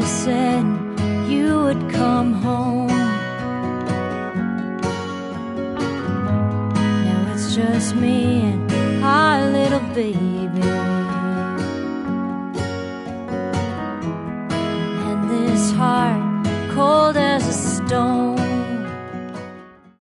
said you would come home. Now it's just me and our little baby.